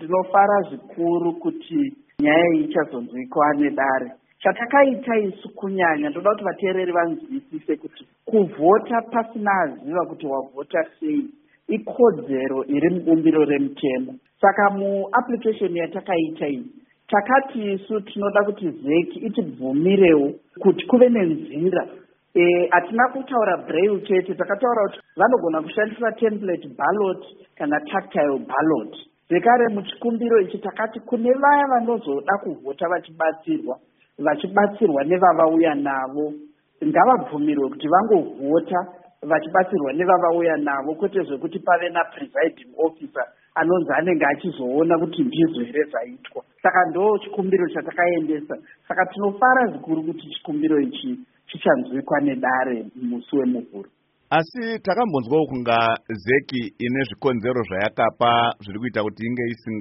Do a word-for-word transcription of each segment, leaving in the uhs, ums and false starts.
Ndinofara zvikuru kuti nyaya iyi ichazonzwikwa nedare. Chatakaita isu kunyanya, ndoda kuti vateereri vanzwisise kuti kuvhota pasina aziva kuti wavhota sei ikodzero iri mubumbiro remutemo. Saka muapplication yatakaita iyi, takati isu tinoda kuti zeki itibvumirewo kuti kuve nenzira. E, hatina kutaura braille chete, takataura kuti vanogona kushandisa template ballot kana tactile ballot. Zvekare muchikumbiro ichi takati kune vaya vanozoda kuvhota vachibatsirwa vachibatsirwa nevavauya navo, ngavabvumirwe kuti vangovhota vachibatsirwa nevavauya navo, kwete zvekuti pave napresiding officer anonzi anenge achizoona kuti ndizvo here zvaitwa. Saka ndo chikumbiro chatakaendesa. Saka tinofara zvikuru kuti chikumbiro ichi chichanzwikwa nedare musi wemuvhuro. Asi takambonzwawo kunga zeki ine zvikonzero zvayakapa zviri kuita kuti inge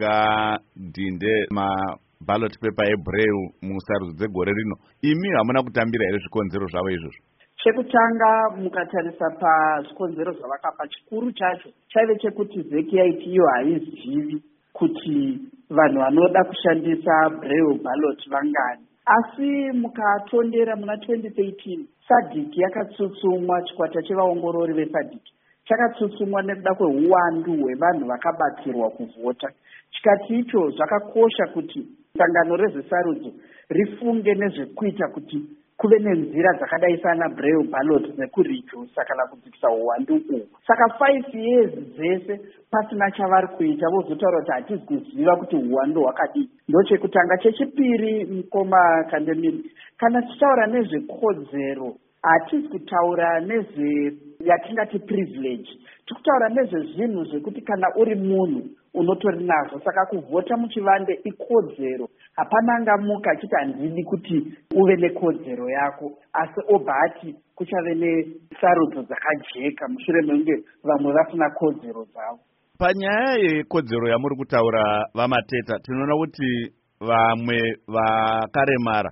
isingadhinde maballot paper ebraille musarudzo dzegore rino. Imi hamuna kutambira here zvikonzero zvavo izvozvo? Chekutanga mukatarisa pazvikonzero zvavakapa, chikuru chacho chaive chekuti zeki yaiti iyo haizivi kuti vanhu vanoda kushandisa braille ballot vangani. Asi mukatondera muna twenty thirteen sadhiki yakatsutsumwa, chikwata chevaongorori vesadhiki chakatsutsumwa nekuda kweuwandu hwevanhu vakabatsirwa kuvhota. Chikati icho zvakakosha kuti sangano rezvesarudzo rifunge nezvekuita kuti kuve nenzira dzakadai sana braille ballot nekurijusa kana kudzikisa uwandu uhu. Saka five years dzese pasina chavari kuita, vozotaura kuti hatizi kuziva kuti uwandu hwakadii. Ndochekutanga. Chechipiri, mukoma Kandemiri, kana tichitaura nezvekodzero hatizi kutaura nezve yatingati privilege, tikutaura nezvezvinhu zvekuti kana uri munhu unotori nazvo. Saka kuvhota muchivande ikodzero. Hapana angamuka achiti handidi kuti uve nekodzero yako, asi obva ati kuchave nesarudzo dzakajeka mushure mekunge vamwe vasina kodzero dzavo. Panyaya yekodzero yamuri kutaura vamateta, tinoona kuti vamwe vakaremara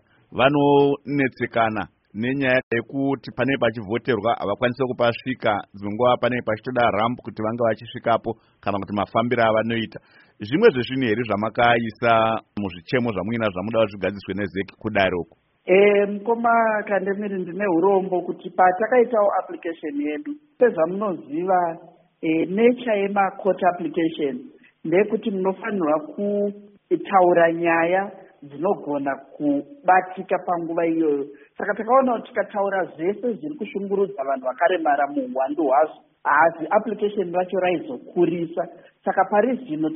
vanonetsekana nenyaya yekuti pane pachivhoterwa havakwanise kupasvika, dzimwe nguva pane pachitoda ramp kuti vange vachisvikapo kana kuti mafambiro avanoita. Zvimwe zvezvinhu here zvamakaisa muzvichemo zvamuina zvamuda zvigadziswe nezeki kudare uko? E, mukoma Kandemiri, ndine urombo kuti patakaitawo application yedu, sezvamunoziva e, nature yemacourt application ndeyekuti munofanirwa kutaura nyaya dzinogona kubatika panguva iyoyo. Saka takaona kuti tikataura zvese zviri kushungurudza vanhu vakaremara muuwandu hwazvo, hazi application racho raizokurisa. Saka pari zvino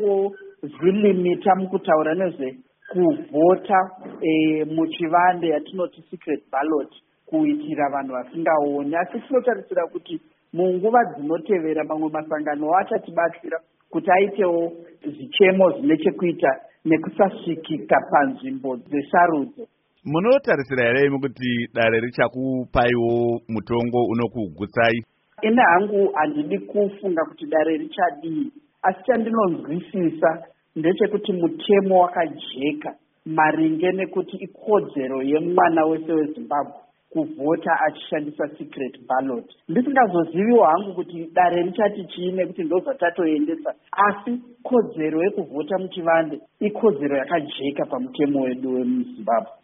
takangozvilimita mukutaura nezve kuvhota e, muchivande yatinoti secret ballot kuitira vanhu vasingaoni. Asi tinotarisira kuti munguva dzinotevera mamwe masangano achatibatsira kuti aitewo zvichemo zvine chekuita nekusasvikika panzvimbo dzesarudzo. Munotarisira here imi kuti dare richakupaiwo mutongo unokugutsai? Ine hangu handidi kufunga kuti dare richadii, asi chandinonzwisisa ndechekuti mutemo wakajeka maringe nekuti ikodzero yemwana wese weZimbabwe kuvhota achishandisa secret ballot. Ndisingazoziviwo hangu kuti dare richati chiine kuti ndozvatatoendesa, asi kodzero yekuvhota muchivande ikodzero yakajeka pamutemo wedu wemuZimbabwe.